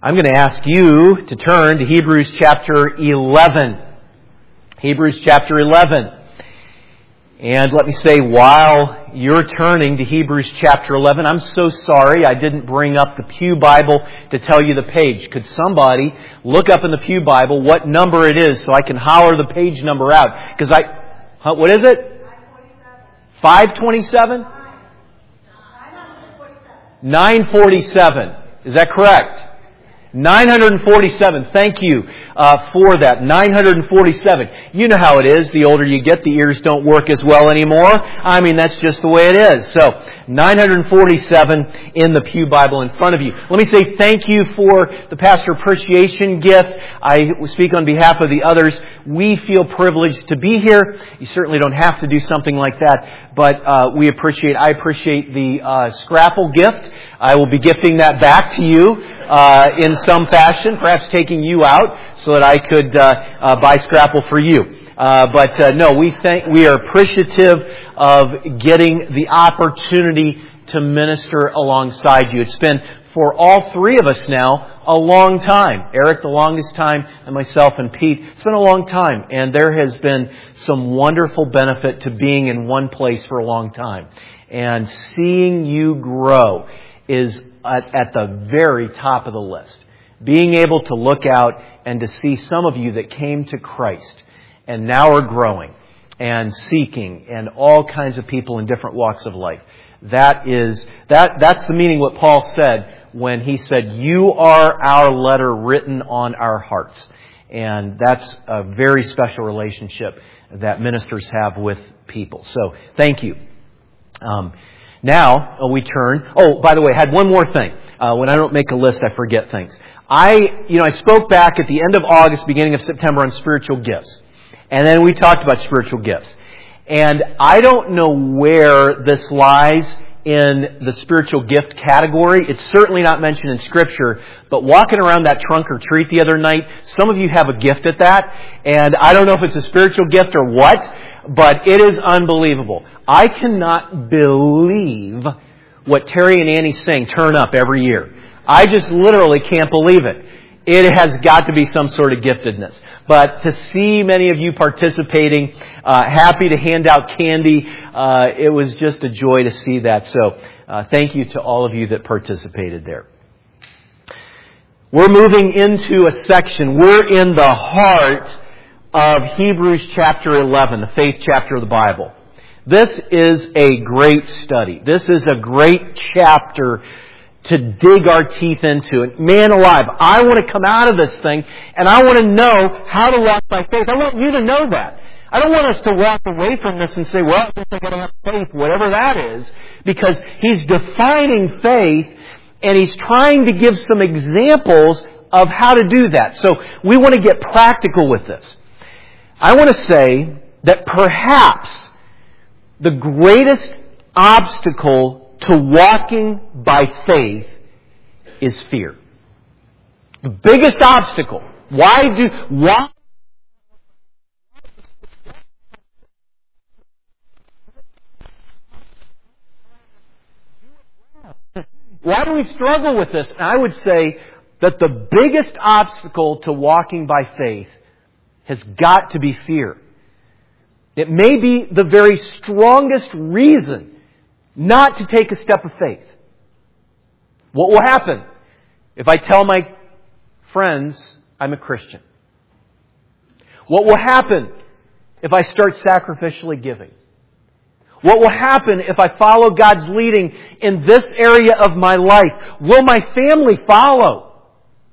I'm going to ask you to turn to Hebrews chapter 11. Hebrews chapter 11. And let me say, while you're turning to Hebrews chapter 11, I'm so sorry I didn't bring up the Pew Bible to tell you the page. Could somebody look up in the Pew Bible what number it is so I can holler the page number out? Because what is it? 527? 947. Is that correct? 947. Thank you for that. 947. You know how it is. The older you get, the ears don't work as well anymore. I mean, that's just the way it is. So, 947 in the Pew Bible in front of you. Let me say thank you for the Pastor Appreciation gift. I speak on behalf of the others. We feel privileged to be here. You certainly don't have to do something like that, but I appreciate the Scrapple gift. I will be gifting that back to you in some fashion, perhaps taking you out so that I could buy Scrapple for you. We are appreciative of getting the opportunity to minister alongside you. It's been, for all three of us now, a long time. Eric the longest time, and myself and Pete. It's been a long time, and there has been some wonderful benefit to being in one place for a long time. And seeing you grow is at the very top of the list. Being able to look out and to see some of you that came to Christ and now are growing and seeking, and all kinds of people in different walks of life. That's the meaning of what Paul said when he said, "You are our letter written on our hearts." And that's a very special relationship that ministers have with people. So, thank you. Now we turn. Oh, by the way, I had one more thing. When I don't make a list, I forget things. I spoke back at the end of August, beginning of September on spiritual gifts. And then we talked about spiritual gifts. And I don't know where this lies in the spiritual gift category. It's certainly not mentioned in Scripture. But walking around that trunk or treat the other night, some of you have a gift at that. And I don't know if it's a spiritual gift or what, but it is unbelievable. I cannot believe what Terry and Annie sing, Turn Up, every year. I just literally can't believe it. It has got to be some sort of giftedness. But to see many of you participating, happy to hand out candy, it was just a joy to see that. So thank you to all of you that participated there. We're moving into a section. We're in the heart of Hebrews chapter 11, the faith chapter of the Bible. This is a great study. This is a great chapter to dig our teeth into. And man alive, I want to come out of this thing and I want to know how to walk by faith. I want you to know that. I don't want us to walk away from this and say, well, I guess I got to have faith, whatever that is, because he's defining faith and he's trying to give some examples of how to do that. So we want to get practical with this. I want to say that perhaps the greatest obstacle to walking by faith is fear. The biggest obstacle. Why do we struggle with this? And I would say that the biggest obstacle to walking by faith has got to be fear. It may be the very strongest reason not to take a step of faith. What will happen if I tell my friends I'm a Christian? What will happen if I start sacrificially giving? What will happen if I follow God's leading in this area of my life? Will my family follow?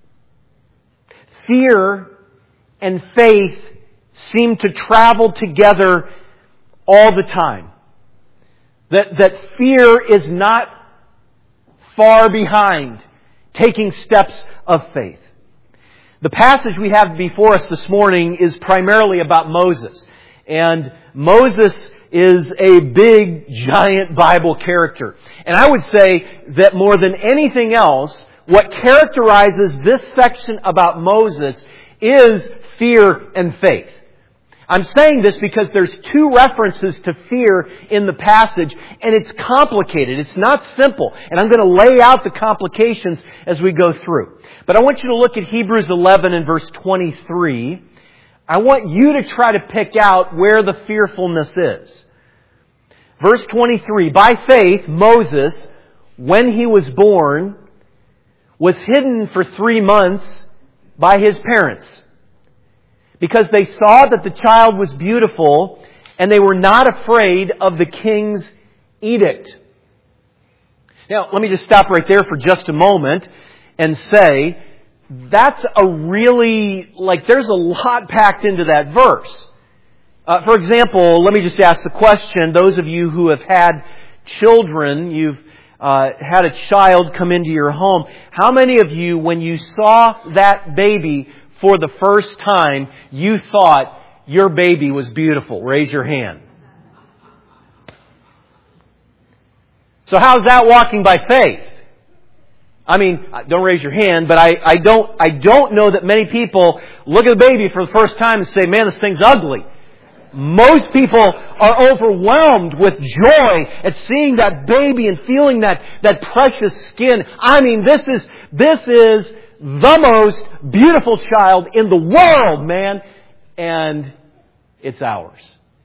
Fear and faith seem to travel together all the time. That fear is not far behind taking steps of faith. The passage we have before us this morning is primarily about Moses. And Moses is a big, giant Bible character. And I would say that more than anything else, what characterizes this section about Moses is fear and faith. I'm saying this because there's two references to fear in the passage, and it's complicated. It's not simple. And I'm going to lay out the complications as we go through. But I want you to look at Hebrews 11 and verse 23. I want you to try to pick out where the fearfulness is. Verse 23, by faith, Moses, when he was born, was hidden for 3 months by his parents, because they saw that the child was beautiful, and they were not afraid of the king's edict. Now, let me just stop right there for just a moment and say, that's a really, there's a lot packed into that verse. For example, let me just ask the question, those of you who have had children, you've had a child come into your home, how many of you, when you saw that baby for the first time, you thought your baby was beautiful? Raise your hand. So how's that walking by faith? I mean, don't raise your hand, but I don't know that many people look at the baby for the first time and say, man, this thing's ugly. Most people are overwhelmed with joy at seeing that baby and feeling that precious skin. I mean, this is the most beautiful child in the world, man. And it's ours.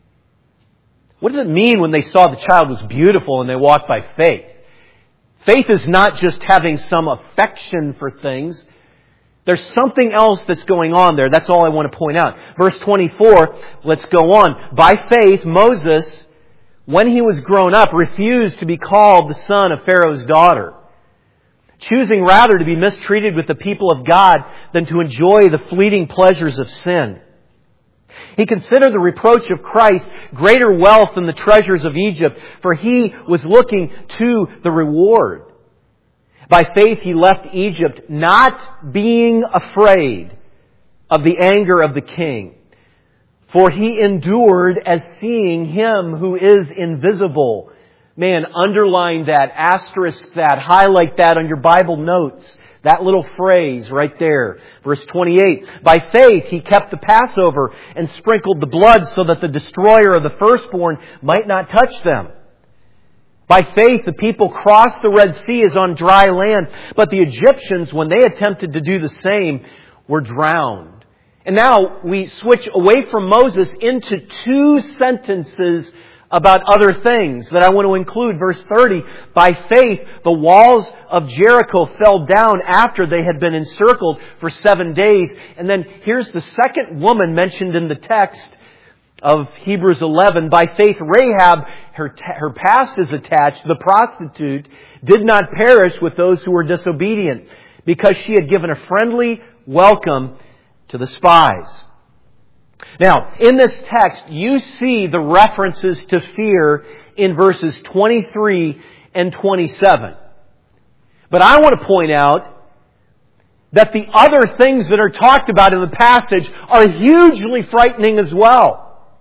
What does it mean when they saw the child was beautiful and they walked by faith? Faith is not just having some affection for things. There's something else that's going on there. That's all I want to point out. Verse 24, let's go on. By faith, Moses, when he was grown up, refused to be called the son of Pharaoh's daughter, choosing rather to be mistreated with the people of God than to enjoy the fleeting pleasures of sin. He considered the reproach of Christ greater wealth than the treasures of Egypt, for he was looking to the reward. By faith he left Egypt, not being afraid of the anger of the king. For he endured as seeing Him who is invisible. Man, underline that, asterisk that, highlight that on your Bible notes. That little phrase right there. Verse 28. By faith he kept the Passover and sprinkled the blood so that the destroyer of the firstborn might not touch them. By faith, the people crossed the Red Sea as on dry land, but the Egyptians, when they attempted to do the same, were drowned. And now we switch away from Moses into 2 sentences about other things that I want to include. Verse 30, by faith, the walls of Jericho fell down after they had been encircled for 7 days. And then here's the second woman mentioned in the text of Hebrews 11. By faith, Rahab, her past is attached, the prostitute, did not perish with those who were disobedient, because she had given a friendly welcome to the spies. Now, in this text, you see the references to fear in verses 23 and 27. But I want to point out that the other things that are talked about in the passage are hugely frightening as well.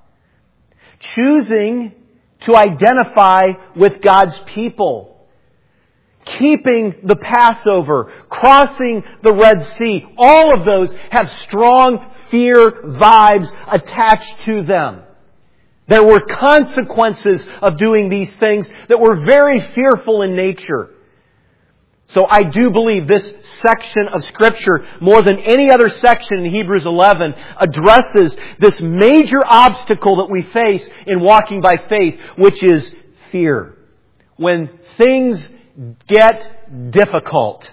Choosing to identify with God's people, keeping the Passover, crossing the Red Sea, all of those have strong fear vibes attached to them. There were consequences of doing these things that were very fearful in nature. So I do believe this section of Scripture, more than any other section in Hebrews 11, addresses this major obstacle that we face in walking by faith, which is fear. When things get difficult,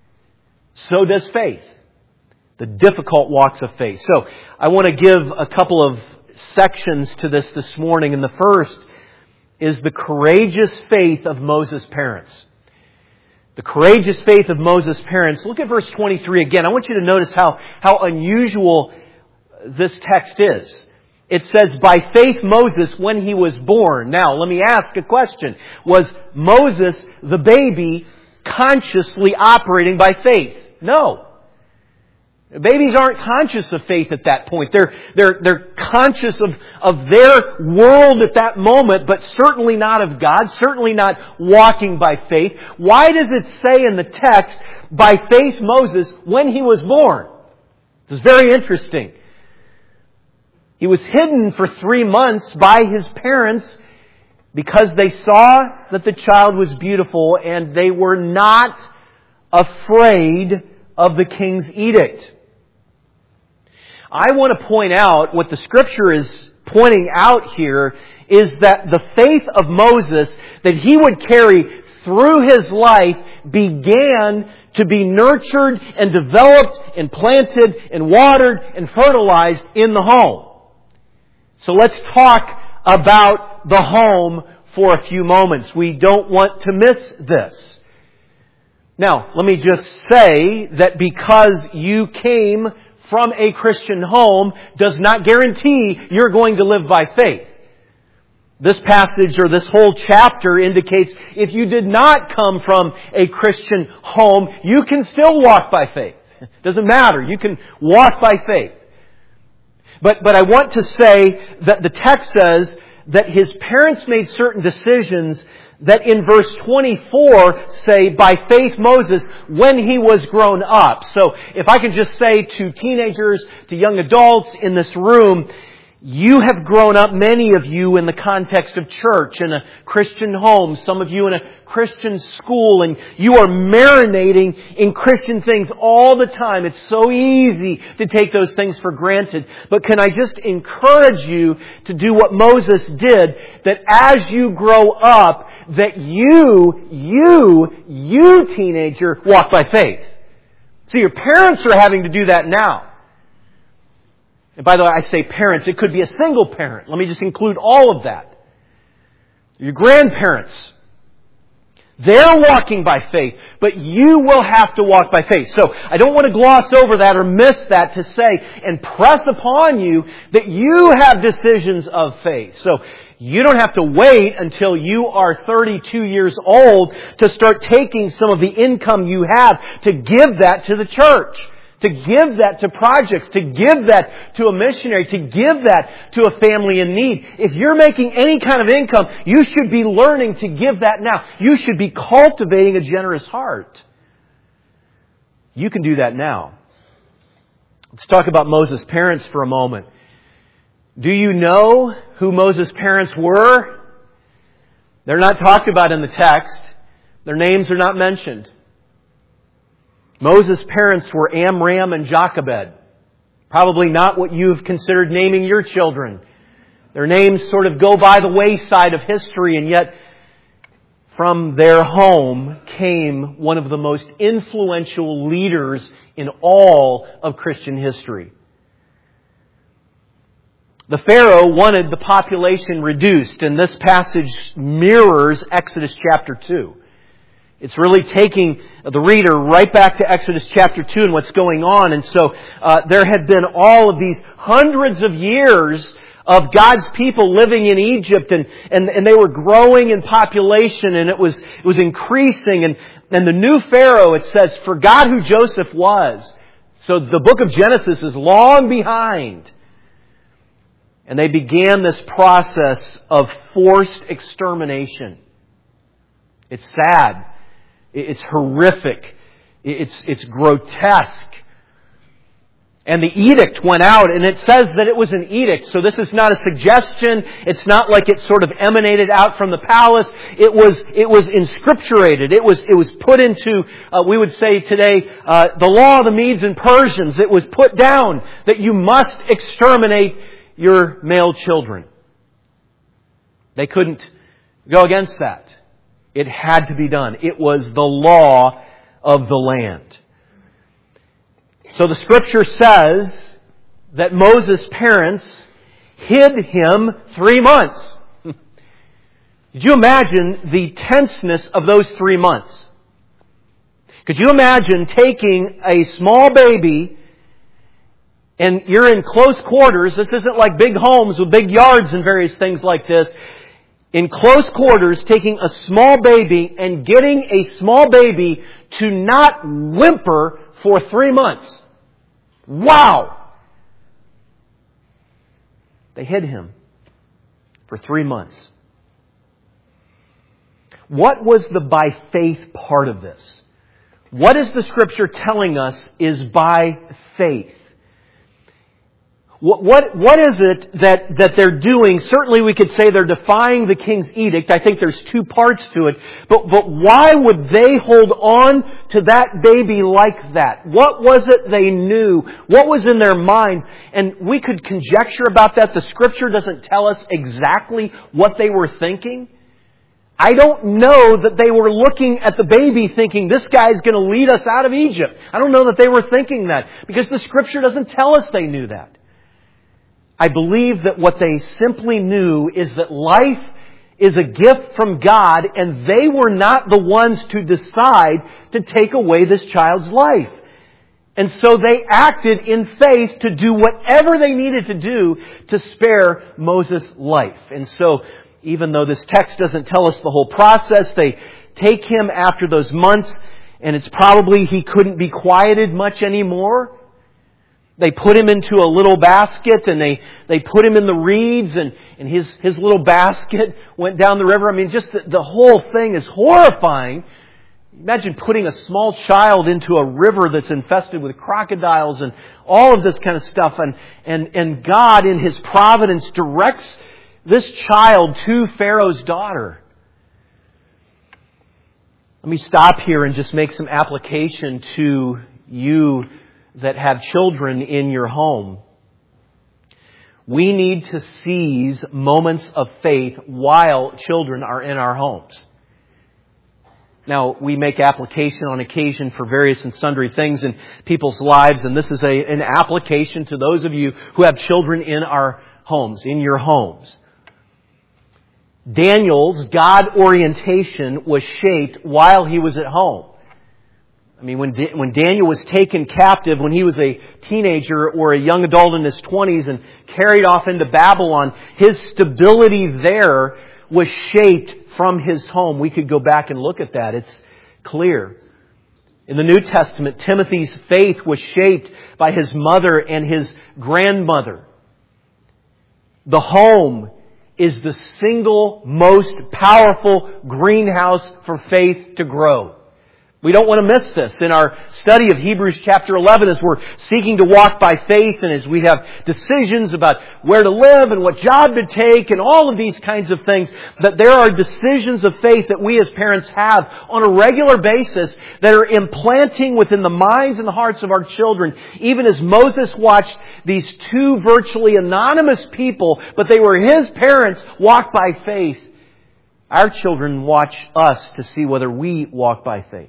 so does faith. The difficult walks of faith. So I want to give a couple of sections to this morning. And the first is the courageous faith of Moses' parents. The courageous faith of Moses' parents. Look at verse 23 again. I want you to notice how unusual this text is. It says, by faith Moses, when he was born. Now, let me ask a question. Was Moses, the baby, consciously operating by faith? No. Babies aren't conscious of faith at that point. They're conscious of their world at that moment, but certainly not of God, certainly not walking by faith. Why does it say in the text, by faith Moses, when he was born? This is very interesting. He was hidden for 3 months by his parents because they saw that the child was beautiful and they were not afraid of the king's edict. I want to point out what the Scripture is pointing out here is that the faith of Moses that he would carry through his life began to be nurtured and developed and planted and watered and fertilized in the home. So let's talk about the home for a few moments. We don't want to miss this. Now, let me just say that because you came from a Christian home does not guarantee you're going to live by faith. This passage or this whole chapter indicates if you did not come from a Christian home, you can still walk by faith. Doesn't matter. You can walk by faith. But I want to say that the text says that his parents made certain decisions that in verse 24 say, by faith Moses, when he was grown up. So if I can just say to teenagers, to young adults in this room, you have grown up, many of you, in the context of church, in a Christian home, some of you in a Christian school, and you are marinating in Christian things all the time. It's so easy to take those things for granted. But can I just encourage you to do what Moses did, that as you grow up, that you teenager, walk by faith. So your parents are having to do that now. And by the way, I say parents, it could be a single parent. Let me just include all of that. Your grandparents, they're walking by faith, but you will have to walk by faith. So I don't want to gloss over that or miss that to say and press upon you that you have decisions of faith. So you don't have to wait until you are 32 years old to start taking some of the income you have to give that to the church. To give that to projects, to give that to a missionary, to give that to a family in need. If you're making any kind of income, you should be learning to give that now. You should be cultivating a generous heart. You can do that now. Let's talk about Moses' parents for a moment. Do you know who Moses' parents were? They're not talked about in the text. Their names are not mentioned. Moses' parents were Amram and Jochebed. Probably not what you've considered naming your children. Their names sort of go by the wayside of history, and yet from their home came one of the most influential leaders in all of Christian history. The Pharaoh wanted the population reduced, and this passage mirrors Exodus chapter 2. It's really taking the reader right back to Exodus chapter 2 and what's going on. And so there had been all of these hundreds of years of God's people living in Egypt, and they were growing in population, and it was increasing. And the new Pharaoh, it says, forgot who Joseph was. So the book of Genesis is long behind. And they began this process of forced extermination. It's sad. It's horrific. It's grotesque. And the edict went out, and it says that it was an edict. So this is not a suggestion. It's not like it sort of emanated out from the palace. It was inscripturated. It was put into, we would say today, the law of the Medes and Persians. It was put down that you must exterminate your male children. They couldn't go against that. It had to be done. It was the law of the land. So the Scripture says that Moses' parents hid him 3 months. Could you imagine the tenseness of those 3 months? Could you imagine taking a small baby and you're in close quarters? This isn't like big homes with big yards and various things like this. In close quarters, taking a small baby and getting a small baby to not whimper for 3 months. Wow! They hid him for 3 months. What was the by faith part of this? What is the Scripture telling us is by faith? What is it that they're doing? Certainly we could say they're defying the king's edict. I think there's two parts to it. But why would they hold on to that baby like that? What was it they knew? What was in their minds? And we could conjecture about that. The Scripture doesn't tell us exactly what they were thinking. I don't know that they were looking at the baby thinking, this guy's going to lead us out of Egypt. I don't know that they were thinking that, because the Scripture doesn't tell us they knew that. I believe that what they simply knew is that life is a gift from God, and they were not the ones to decide to take away this child's life. And so they acted in faith to do whatever they needed to do to spare Moses' life. And so, even though this text doesn't tell us the whole process, they take him after those months, and it's probably he couldn't be quieted much anymore. They put him into a little basket, and they put him in the reeds, and his little basket went down the river. I mean, just the whole thing is horrifying. Imagine putting a small child into a river that's infested with crocodiles and all of this kind of stuff. And God, in His providence, directs this child to Pharaoh's daughter. Let me stop here and just make some application to you that have children in your home. We need to seize moments of faith while children are in our homes. Now, we make application on occasion for various and sundry things in people's lives, and this is an application to those of you who have children in our homes, in your homes. Daniel's God orientation was shaped while he was at home. I mean, when Daniel was taken captive when he was a teenager or a young adult in his 20s and carried off into Babylon, his stability there was shaped from his home. We could go back and look at that. It's clear. In the New Testament, Timothy's faith was shaped by his mother and his grandmother. The home is the single most powerful greenhouse for faith to grow. We don't want to miss this in our study of Hebrews chapter 11 as we're seeking to walk by faith and as we have decisions about where to live and what job to take and all of these kinds of things, that there are decisions of faith that we as parents have on a regular basis that are implanting within the minds and the hearts of our children. Even as Moses watched these two virtually anonymous people, but they were his parents, walk by faith, our children watch us to see whether we walk by faith.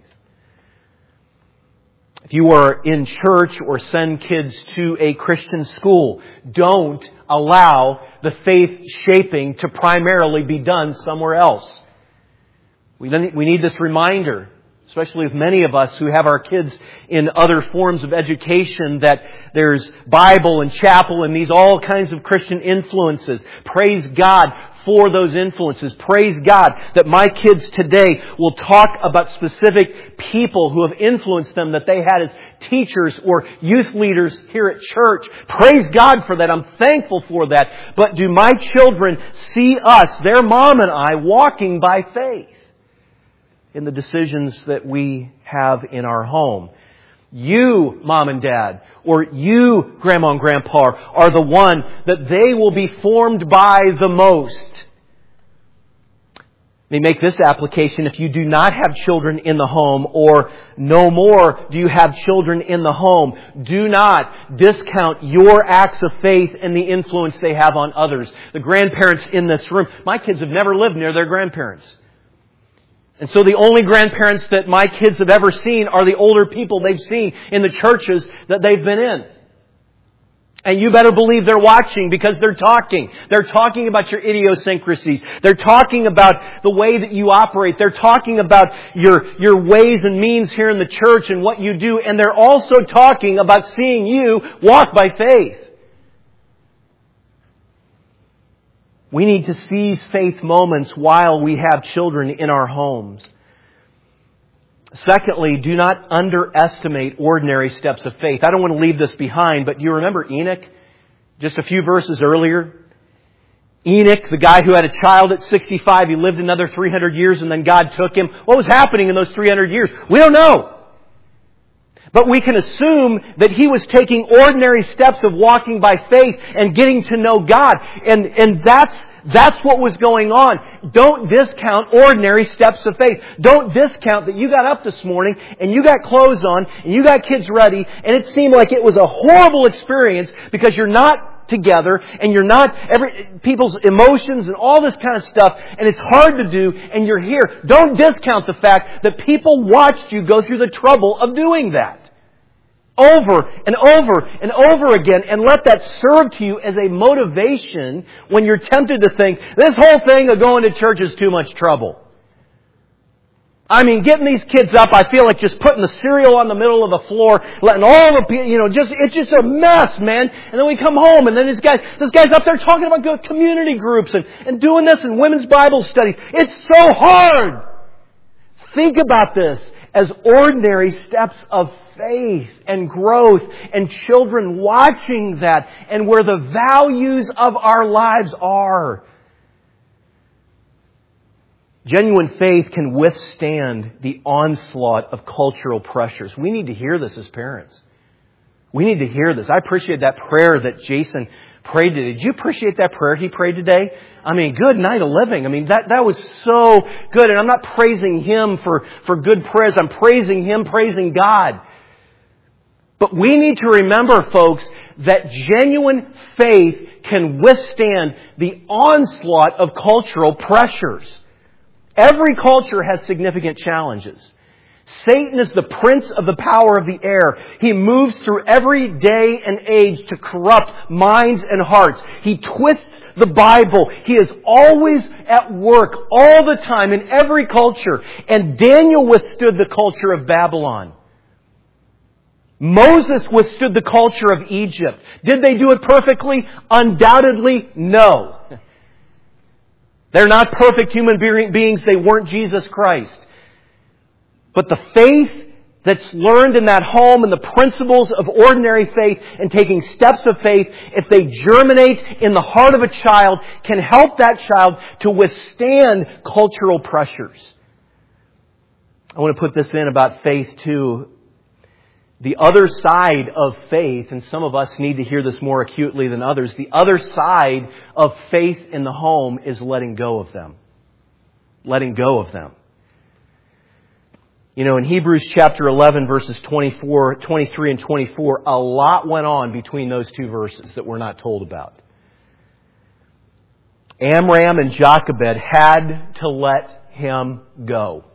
If you are in church or send kids to a Christian school, don't allow the faith shaping to primarily be done somewhere else. We need this reminder, especially with many of us who have our kids in other forms of education, that there's Bible and chapel and these all kinds of Christian influences. Praise God for those influences. Praise God that my kids today will talk about specific people who have influenced them that they had as teachers or youth leaders here at church. Praise God for that. I'm thankful for that. But do my children see us, their mom and I, walking by faith in the decisions that we have in our home? You, Mom and Dad, or you, Grandma and Grandpa, are the one that they will be formed by the most. Let me make this application. If you do not have children in the home, or no more do you have children in the home, do not discount your acts of faith and the influence they have on others. The grandparents in this room, my kids have never lived near their grandparents. And so the only grandparents that my kids have ever seen are the older people they've seen in the churches that they've been in. And you better believe they're watching, because they're talking. They're talking about your idiosyncrasies. They're talking about the way that you operate. They're talking about your ways and means here in the church and what you do. And they're also talking about seeing you walk by faith. We need to seize faith moments while we have children in our homes. Secondly, do not underestimate ordinary steps of faith. I don't want to leave this behind, but do you remember Enoch? Just a few verses earlier. Enoch, the guy who had a child at 65, he lived another 300 years and then God took him. What was happening in those 300 years? We don't know. But we can assume that he was taking ordinary steps of walking by faith and getting to know God. And that's what was going on. Don't discount ordinary steps of faith. Don't discount that you got up this morning and you got clothes on and you got kids ready and it seemed like it was a horrible experience because you're not together and you're not people's emotions and all this kind of stuff and it's hard to do and you're here. Don't discount the fact that people watched you go through the trouble of doing that. Over and over and over again, and let that serve to you as a motivation when you're tempted to think, this whole thing of going to church is too much trouble. I mean, getting these kids up, I feel like just putting the cereal on the middle of the floor, letting all the people, it's just a mess, man. And then we come home, and then this guy's up there talking about community groups and doing this and women's Bible studies. It's so hard. Think about this as ordinary steps of faith and growth and children watching that and where the values of our lives are. Genuine faith can withstand the onslaught of cultural pressures. We need to hear this as parents. We need to hear this. I appreciate that prayer that Jason prayed today. Did you appreciate that prayer he prayed today? I mean, good night of living. I mean, that was so good. And I'm not praising him for good prayers. I'm praising him, praising God. But we need to remember, folks, that genuine faith can withstand the onslaught of cultural pressures. Every culture has significant challenges. Satan is the prince of the power of the air. He moves through every day and age to corrupt minds and hearts. He twists the Bible. He is always at work all the time in every culture. And Daniel withstood the culture of Babylon. Moses withstood the culture of Egypt. Did they do it perfectly? Undoubtedly, no. They're not perfect human beings. They weren't Jesus Christ. But the faith that's learned in that home and the principles of ordinary faith and taking steps of faith, if they germinate in the heart of a child, can help that child to withstand cultural pressures. I want to put this in about faith too. The other side of faith, and some of us need to hear this more acutely than others, the other side of faith in the home is letting go of them. Letting go of them. You know, in Hebrews chapter 11, verses 23 and 24, a lot went on between those two verses that we're not told about. Amram and Jochebed had to let him go.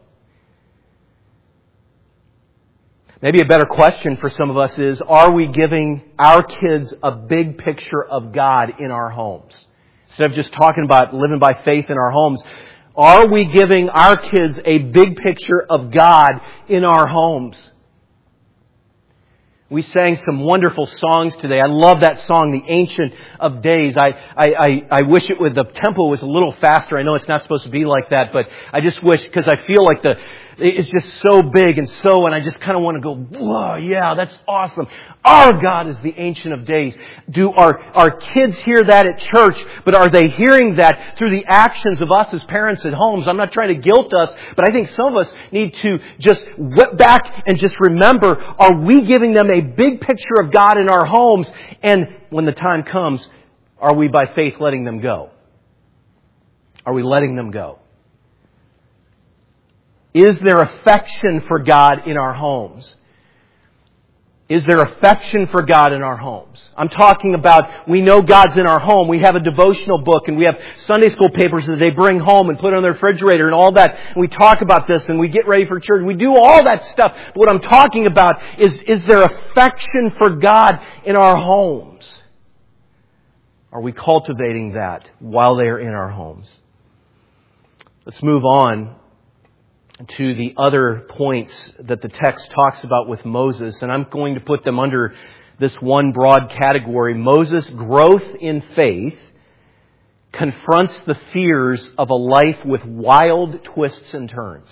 Maybe a better question for some of us is, are we giving our kids a big picture of God in our homes? Instead of just talking about living by faith in our homes, are we giving our kids a big picture of God in our homes? We sang some wonderful songs today. I love that song, The Ancient of Days. I wish the tempo was a little faster. I know it's not supposed to be like that, but I just wish, because I feel like it's just so big and I just kind of want to go, whoa, yeah, that's awesome. Our God is the Ancient of Days. Do our kids hear that at church, but are they hearing that through the actions of us as parents at homes? I'm not trying to guilt us, but I think some of us need to just whip back and just remember, are we giving them a big picture of God in our homes? And when the time comes, are we by faith letting them go? Are we letting them go? Is there affection for God in our homes? Is there affection for God in our homes? I'm talking about, we know God's in our home. We have a devotional book and we have Sunday school papers that they bring home and put on their refrigerator and all that. And we talk about this and we get ready for church. We do all that stuff. But what I'm talking about is there affection for God in our homes? Are we cultivating that while they are in our homes? Let's move on to the other points that the text talks about with Moses. And I'm going to put them under this one broad category. Moses' growth in faith confronts the fears of a life with wild twists and turns.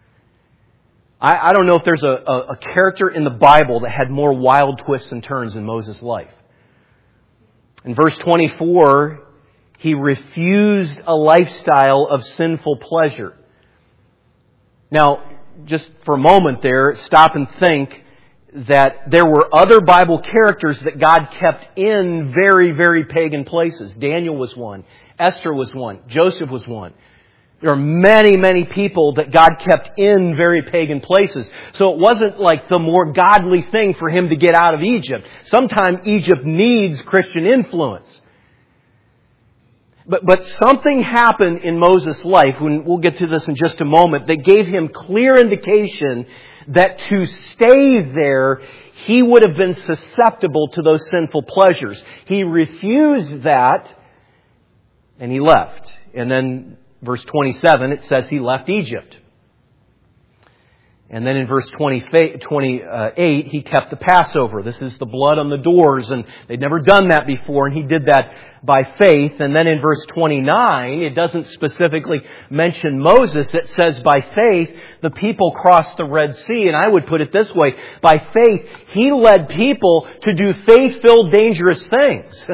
I don't know if there's a character in the Bible that had more wild twists and turns in Moses' life. In verse 24, he refused a lifestyle of sinful pleasure. Now, just for a moment there, stop and think. that there were other Bible characters that God kept in very, very pagan places. Daniel was one. Esther was one. Joseph was one. There are many, many people that God kept in very pagan places. So it wasn't like the more godly thing for him to get out of Egypt. Sometimes Egypt needs Christian influence. But something happened in Moses' life, and we'll get to this in just a moment, that gave him clear indication that to stay there, he would have been susceptible to those sinful pleasures. He refused that, and he left. And then verse 27, it says he left Egypt. And then in verse 28, he kept the Passover. This is the blood on the doors, and they'd never done that before, and he did that by faith. And then in verse 29, it doesn't specifically mention Moses. It says by faith, the people crossed the Red Sea. And I would put it this way, by faith, he led people to do faith-filled, dangerous things.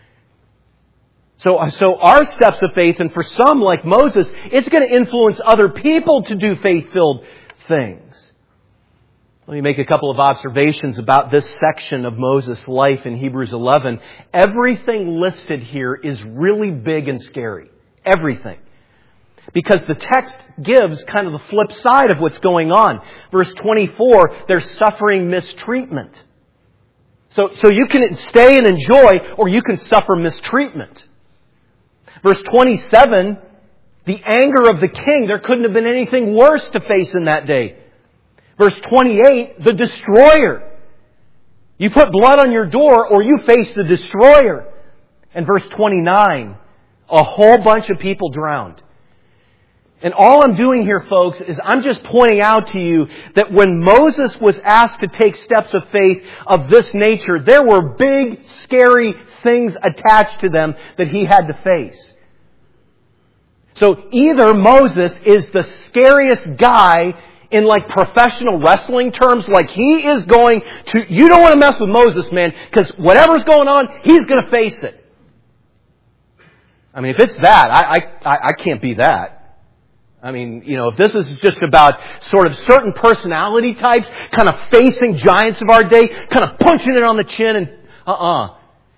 So our steps of faith, and for some like Moses, it's going to influence other people to do faith-filled things. Let me make a couple of observations about this section of Moses' life in Hebrews 11. Everything listed here is really big and scary. Everything. Because the text gives kind of the flip side of what's going on. Verse 24, they're suffering mistreatment. So you can stay and enjoy, or you can suffer mistreatment. Verse 27, the anger of the king, there couldn't have been anything worse to face in that day. Verse 28, the destroyer. You put blood on your door or you face the destroyer. And verse 29, a whole bunch of people drowned. And all I'm doing here, folks, is I'm just pointing out to you that when Moses was asked to take steps of faith of this nature, there were big, scary things attached to them that he had to face. So either Moses is the scariest guy in like professional wrestling terms, like he is going to, you don't want to mess with Moses, man, because whatever's going on, he's going to face it. I mean, if it's that, I can't be that. I mean, if this is just about sort of certain personality types kind of facing giants of our day, kind of punching it on the chin and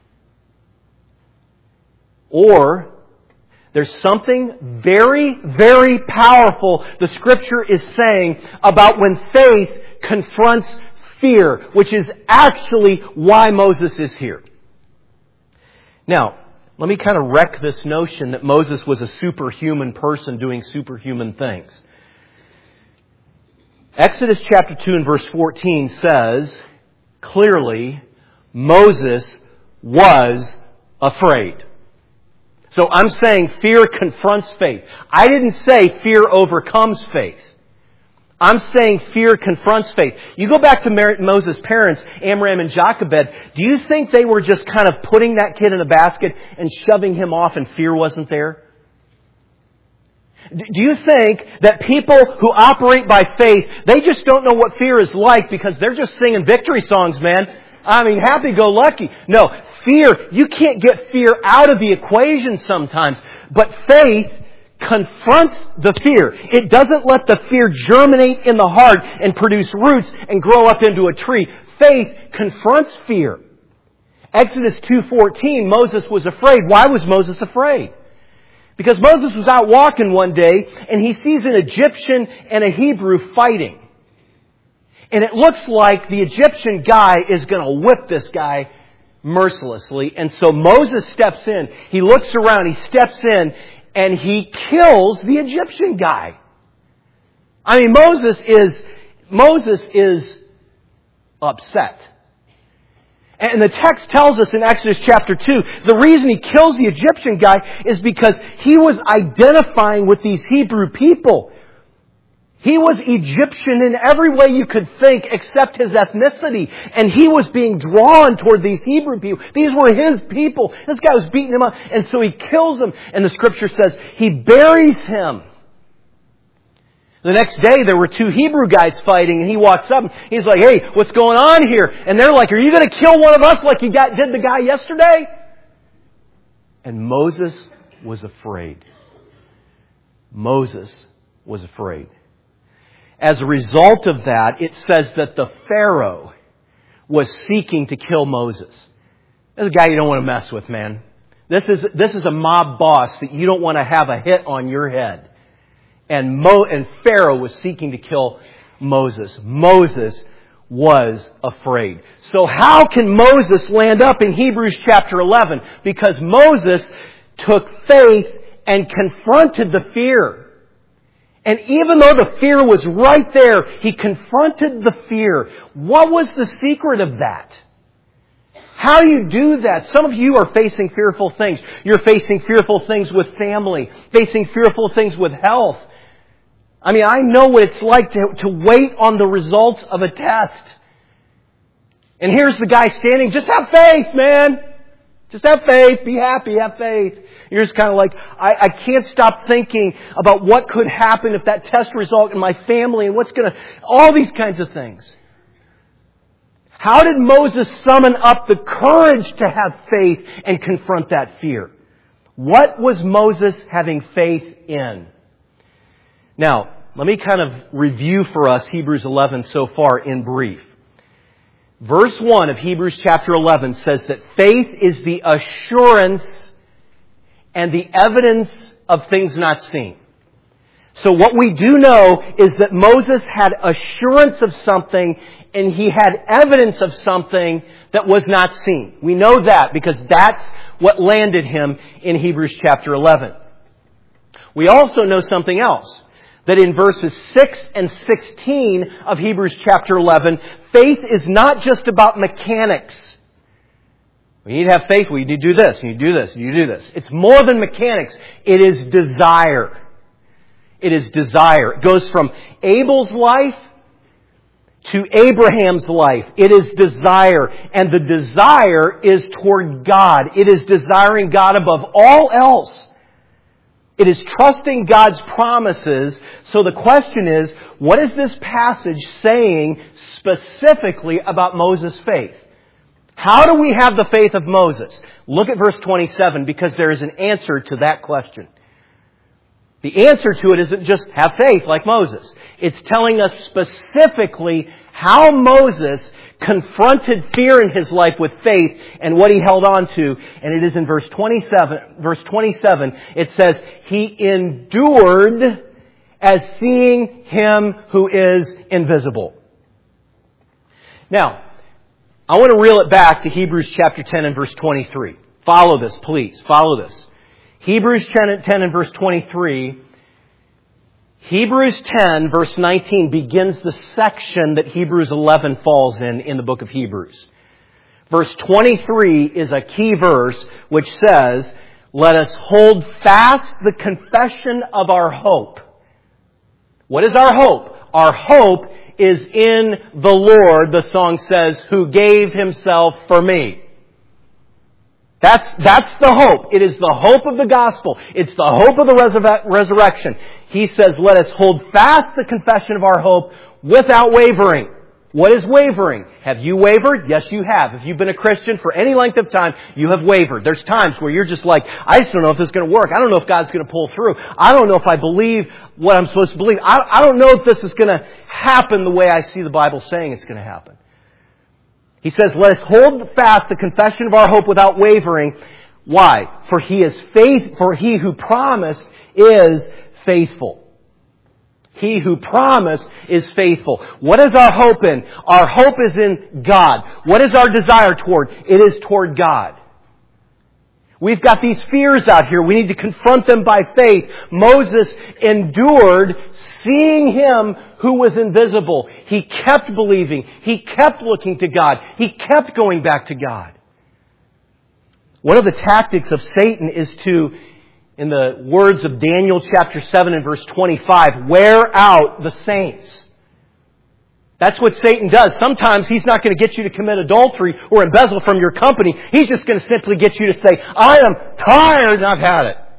Or there's something very, very powerful the Scripture is saying about when faith confronts fear, which is actually why Moses is here. Now, let me kind of wreck this notion that Moses was a superhuman person doing superhuman things. Exodus chapter 2 and verse 14 says, clearly, Moses was afraid. So I'm saying fear confronts faith. I didn't say fear overcomes faith. I'm saying fear confronts faith. You go back to Moses' parents, Amram and Jochebed, do you think they were just kind of putting that kid in a basket and shoving him off and fear wasn't there? Do you think that people who operate by faith, they just don't know what fear is like because they're just singing victory songs, man? I mean, happy-go-lucky. No, fear, you can't get fear out of the equation sometimes. But faith confronts the fear. It doesn't let the fear germinate in the heart and produce roots and grow up into a tree. Faith confronts fear. Exodus 2:14, Moses was afraid. Why was Moses afraid? Because Moses was out walking one day and he sees an Egyptian and a Hebrew fighting. And it looks like the Egyptian guy is going to whip this guy mercilessly. And so Moses steps in. He looks around. He steps in and he kills the Egyptian guy. I mean, Moses is upset. And the text tells us in Exodus chapter 2, the reason he kills the Egyptian guy is because he was identifying with these Hebrew people. He was Egyptian in every way you could think except his ethnicity. And he was being drawn toward these Hebrew people. These were his people. This guy was beating him up. And so he kills them. And the Scripture says he buries him. The next day there were two Hebrew guys fighting and he walks up and he's like, hey, what's going on here? And they're like, are you going to kill one of us like you did the guy yesterday? And Moses was afraid. Moses was afraid. As a result of that, it says that the Pharaoh was seeking to kill Moses. This is a guy you don't want to mess with, man. This is a mob boss that you don't want to have a hit on your head. And Pharaoh was seeking to kill Moses. Moses was afraid. So how can Moses land up in Hebrews chapter 11? Because Moses took faith and confronted the fear. And even though the fear was right there, he confronted the fear. What was the secret of that? How do you do that? Some of you are facing fearful things. You're facing fearful things with family, facing fearful things with health. I mean, I know what it's like to wait on the results of a test. And here's the guy standing, just have faith, man. Just have faith, be happy, have faith. You're just kind of like, I can't stop thinking about what could happen if that test result in my family and all these kinds of things. How did Moses summon up the courage to have faith and confront that fear? What was Moses having faith in? Now, let me kind of review for us Hebrews 11 so far in brief. Verse 1 of Hebrews chapter 11 says that faith is the assurance and the evidence of things not seen. So what we do know is that Moses had assurance of something and he had evidence of something that was not seen. We know that because that's what landed him in Hebrews chapter 11. We also know something else. That in verses 6 and 16 of Hebrews chapter 11, faith is not just about mechanics. We need to have faith. We need to do this, you need to do this, you need to do this. It's more than mechanics. It is desire. It is desire. It goes from Abel's life to Abraham's life. It is desire. And the desire is toward God. It is desiring God above all else. It is trusting God's promises. So the question is, what is this passage saying specifically about Moses' faith? How do we have the faith of Moses? Look at verse 27 because there is an answer to that question. The answer to it isn't just have faith like Moses. It's telling us specifically how Moses confronted fear in his life with faith and what he held on to. And it is in verse 27, it says, he endured as seeing him who is invisible. Now, I want to reel it back to Hebrews chapter 10 and verse 23. Follow this, please. Follow this. Hebrews 10 and verse 23. Hebrews 10 verse 19 begins the section that Hebrews 11 falls in the book of Hebrews. Verse 23 is a key verse which says, let us hold fast the confession of our hope. What is our hope? Our hope is in the Lord, the song says, who gave himself for me. That's the hope. It is the hope of the gospel. It's the hope of the resurrection. He says, let us hold fast the confession of our hope without wavering. What is wavering? Have you wavered? Yes, you have. If you've been a Christian for any length of time, you have wavered. There's times where you're just like, I just don't know if this is going to work. I don't know if God's going to pull through. I don't know if I believe what I'm supposed to believe. I don't know if this is going to happen the way I see the Bible saying it's going to happen. He says, let us hold fast the confession of our hope without wavering. Why? For he who promised is faithful. He who promised is faithful. What is our hope in? Our hope is in God. What is our desire toward? It is toward God. We've got these fears out here. We need to confront them by faith. Moses endured seeing him who was invisible. He kept believing. He kept looking to God. He kept going back to God. One of the tactics of Satan is to, in the words of Daniel chapter 7 and verse 25, wear out the saints. That's what Satan does. Sometimes he's not going to get you to commit adultery or embezzle from your company. He's just going to simply get you to say, I am tired and I've had it.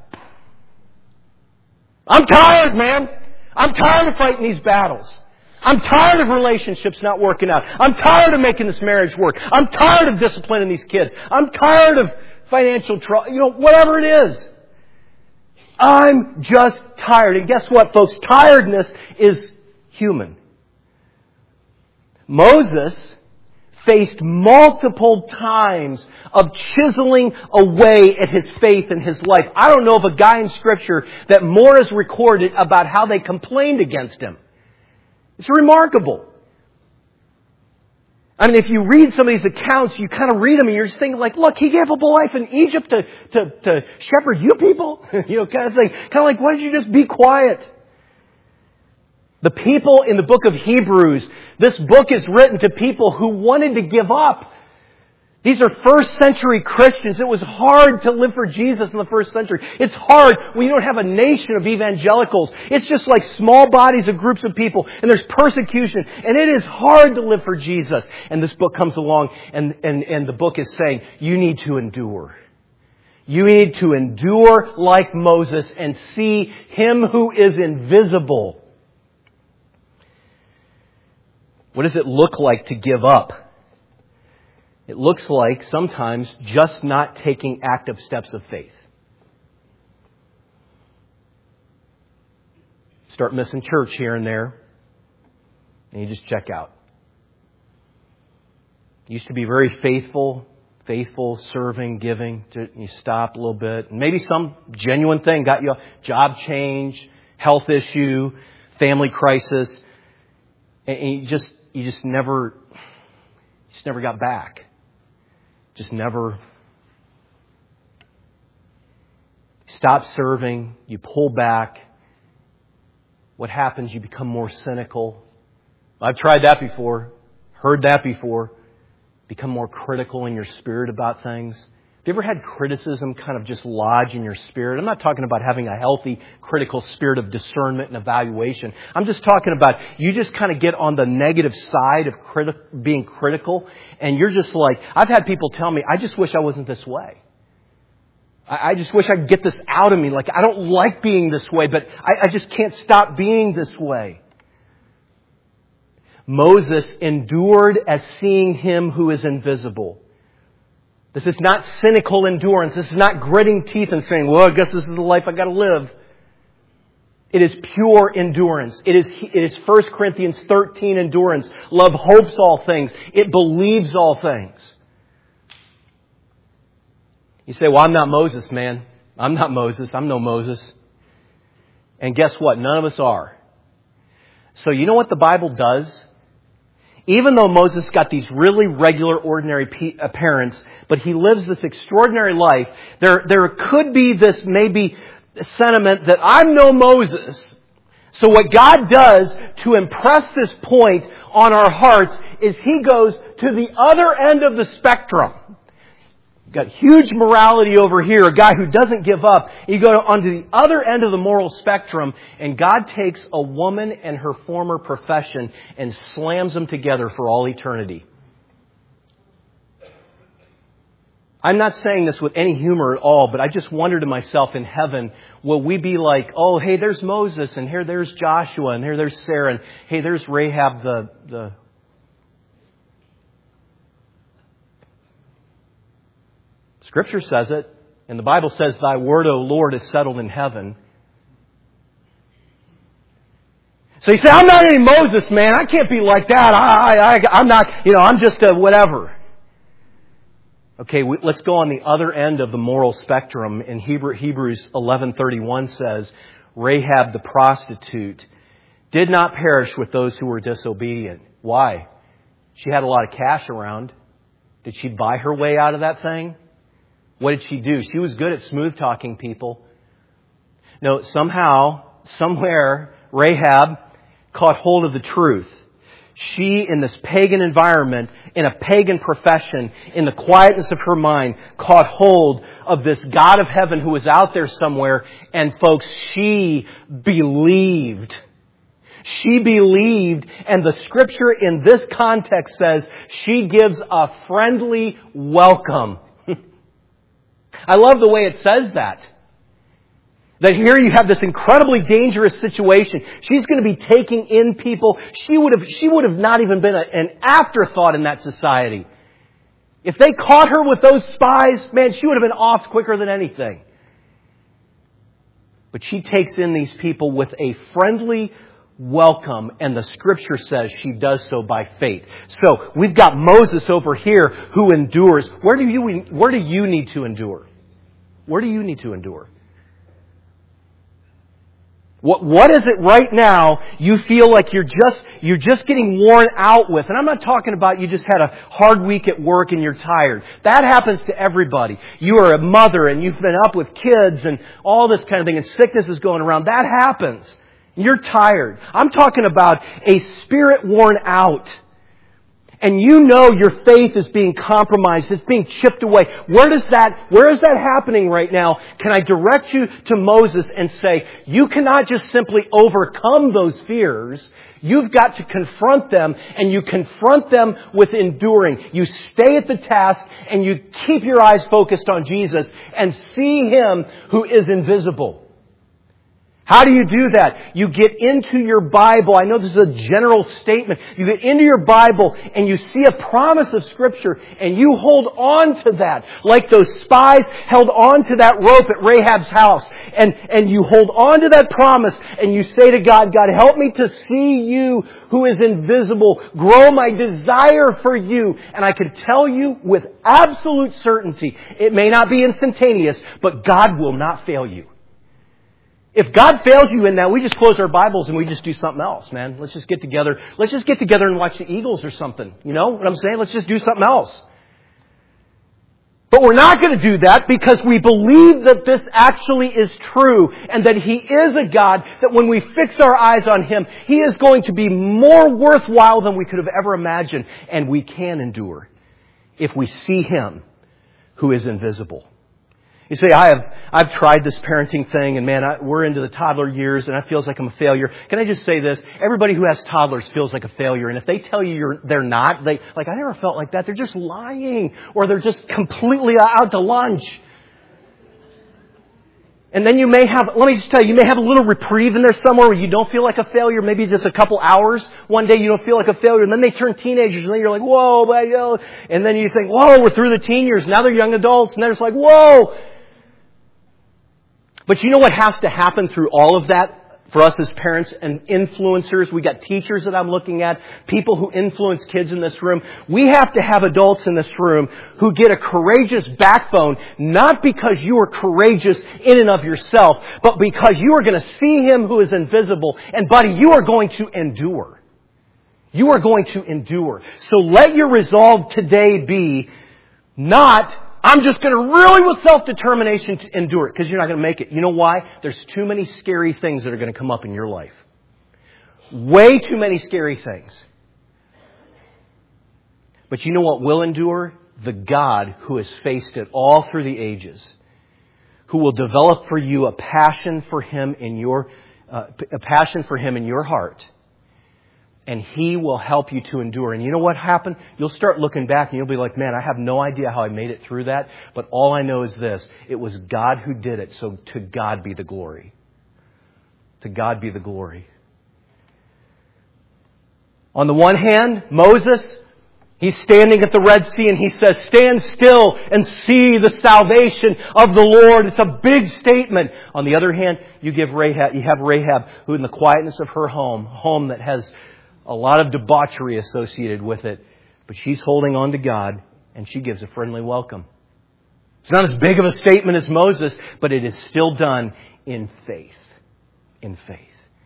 I'm tired, man. I'm tired of fighting these battles. I'm tired of relationships not working out. I'm tired of making this marriage work. I'm tired of disciplining these kids. I'm tired of financial trouble. Whatever it is. I'm just tired. And guess what, folks? Tiredness is human. Moses faced multiple times of chiseling away at his faith and his life. I don't know of a guy in Scripture that more is recorded about how they complained against him. It's remarkable. I mean, if you read some of these accounts, you kind of read them and you're just thinking like, look, he gave up a life in Egypt to shepherd you people. Kind of thing. Kind of like, why don't you just be quiet? The people in the book of Hebrews, this book is written to people who wanted to give up. These are first century Christians. It was hard to live for Jesus in the first century. It's hard when you don't have a nation of evangelicals. It's just like small bodies of groups of people, and there's persecution, and it is hard to live for Jesus. And this book comes along, and the book is saying, you need to endure. You need to endure like Moses and see Him who is invisible. What does it look like to give up? It looks like sometimes just not taking active steps of faith. Start missing church here and there, and you just check out. You used to be very faithful, serving, giving. You stop a little bit. Maybe some genuine thing got you a job change, health issue, family crisis, and you just never got back. Just never stop serving. You pull back. What happens? You become more cynical. I've tried that before. Heard that before. Become more critical in your spirit about things. Have you ever had criticism kind of just lodge in your spirit? I'm not talking about having a healthy, critical spirit of discernment and evaluation. I'm just talking about you just kind of get on the negative side of being critical, and you're just like, I've had people tell me, I just wish I wasn't this way. I just wish I could get this out of me. Like, I don't like being this way, but I just can't stop being this way. Moses endured as seeing Him who is invisible. This is not cynical endurance. This is not gritting teeth and saying, well, I guess this is the life I got to live. It is pure endurance. It is 1 Corinthians 13 endurance. Love hopes all things. It believes all things. You say, well, I'm not Moses, man. I'm not Moses. I'm no Moses. And guess what? None of us are. So you know what the Bible does? Even though Moses got these really regular, ordinary parents, but he lives this extraordinary life, there could be this maybe sentiment that I'm no Moses. So what God does to impress this point on our hearts is He goes to the other end of the spectrum. You've got huge morality over here, a guy who doesn't give up. You go onto the other end of the moral spectrum, and God takes a woman and her former profession and slams them together for all eternity. I'm not saying this with any humor at all, but I just wonder to myself, in heaven, will we be like, oh, hey, there's Moses, and here there's Joshua, and here there's Sarah, and hey, there's Rahab the Scripture says it, and the Bible says, Thy word, O Lord, is settled in heaven. So you say, I'm not any Moses, man. I can't be like that. I'm not, I'm just a whatever. Okay, let's go on the other end of the moral spectrum. In Hebrews 11:31 says, Rahab the prostitute did not perish with those who were disobedient. Why? She had a lot of cash around. Did she buy her way out of that thing? What did she do? She was good at smooth-talking people. No, somehow, somewhere, Rahab caught hold of the truth. She, in this pagan environment, in a pagan profession, in the quietness of her mind, caught hold of this God of heaven who was out there somewhere. And folks, she believed. She believed, and the Scripture in this context says she gives a friendly welcome. I love the way it says that. That here you have this incredibly dangerous situation. She's going to be taking in people. She would have not even been an afterthought in that society. If they caught her with those spies, man, she would have been off quicker than anything. But she takes in these people with a friendly welcome, and the Scripture says she does so by faith. So we've got Moses over here who endures. Where do you need to endure? Where do you need to endure? What is it right now you feel like you're just getting worn out with? And I'm not talking about you just had a hard week at work and you're tired. That happens to everybody. You are a mother and you've been up with kids and all this kind of thing, and sickness is going around. That happens. You're tired. I'm talking about a spirit worn out. And you know your faith is being compromised. It's being chipped away. Where is that happening right now? Can I direct you to Moses and say, you cannot just simply overcome those fears. You've got to confront them, and you confront them with enduring. You stay at the task and you keep your eyes focused on Jesus and see Him who is invisible. How do you do that? You get into your Bible. I know this is a general statement. You get into your Bible and you see a promise of Scripture and you hold on to that. Like those spies held on to that rope at Rahab's house. And you hold on to that promise and you say to God, God, help me to see You who is invisible. Grow my desire for You. And I can tell you with absolute certainty, it may not be instantaneous, but God will not fail you. If God fails you in that, we just close our Bibles and we just do something else, man. Let's just get together. Let's just get together and watch the Eagles or something. You know what I'm saying? Let's just do something else. But we're not going to do that because we believe that this actually is true and that He is a God that when we fix our eyes on Him, He is going to be more worthwhile than we could have ever imagined. And we can endure if we see Him who is invisible. You say, I've tried this parenting thing and man, we're into the toddler years and it feels like I'm a failure. Can I just say this? Everybody who has toddlers feels like a failure. And if they tell you they're not, I never felt like that. They're just lying or they're just completely out to lunch. And then you may have a little reprieve in there somewhere where you don't feel like a failure, maybe just a couple hours. One day you don't feel like a failure, and then they turn teenagers, and then you're like, whoa, and then you think, whoa, we're through the teen years, now they're young adults, and they're just like, whoa. But you know what has to happen through all of that for us as parents and influencers? We got teachers that I'm looking at, people who influence kids in this room. We have to have adults in this room who get a courageous backbone, not because you are courageous in and of yourself, but because you are going to see Him who is invisible. And buddy, you are going to endure. You are going to endure. So let your resolve today be not, I'm just going to really with self-determination to endure it, because you're not going to make it. You know why? There's too many scary things that are going to come up in your life. Way too many scary things. But you know what will endure? The God who has faced it all through the ages, who will develop for you a passion for Him in your heart. And He will help you to endure. And you know what happened? You'll start looking back and you'll be like, man, I have no idea how I made it through that. But all I know is this. It was God who did it. So to God be the glory. To God be the glory. On the one hand, Moses, he's standing at the Red Sea and he says, stand still and see the salvation of the Lord. It's a big statement. On the other hand, you have Rahab, who in the quietness of her home that has a lot of debauchery associated with it, but she's holding on to God and she gives a friendly welcome. It's not as big of a statement as Moses, but it is still done in faith. In faith.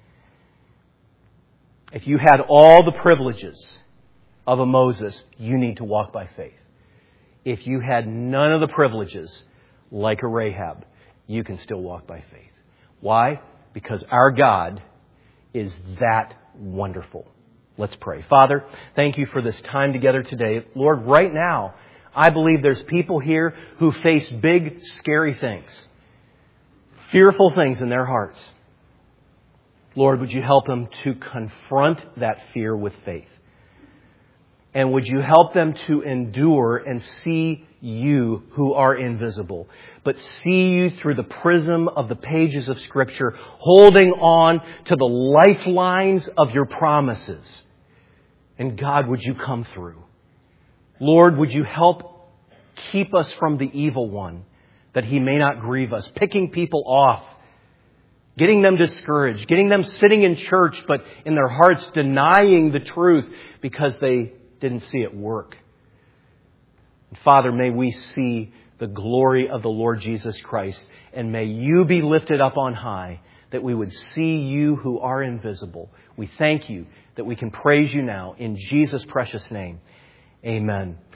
If you had all the privileges of a Moses, you need to walk by faith. If you had none of the privileges like a Rahab, you can still walk by faith. Why? Because our God is that wonderful. Let's pray. Father, thank You for this time together today. Lord, right now, I believe there's people here who face big, scary things, fearful things in their hearts. Lord, would You help them to confront that fear with faith? And would You help them to endure and see You who are invisible, but see You through the prism of the pages of Scripture, holding on to the lifelines of Your promises. And God, would You come through? Lord, would You help keep us from the evil one, that he may not grieve us, picking people off getting them discouraged, getting them sitting in church but in their hearts denying the truth because they didn't see it work. Father, may we see the glory of the Lord Jesus Christ, and may You be lifted up on high, that we would see You who are invisible. We thank You that we can praise You now in Jesus' precious name. Amen.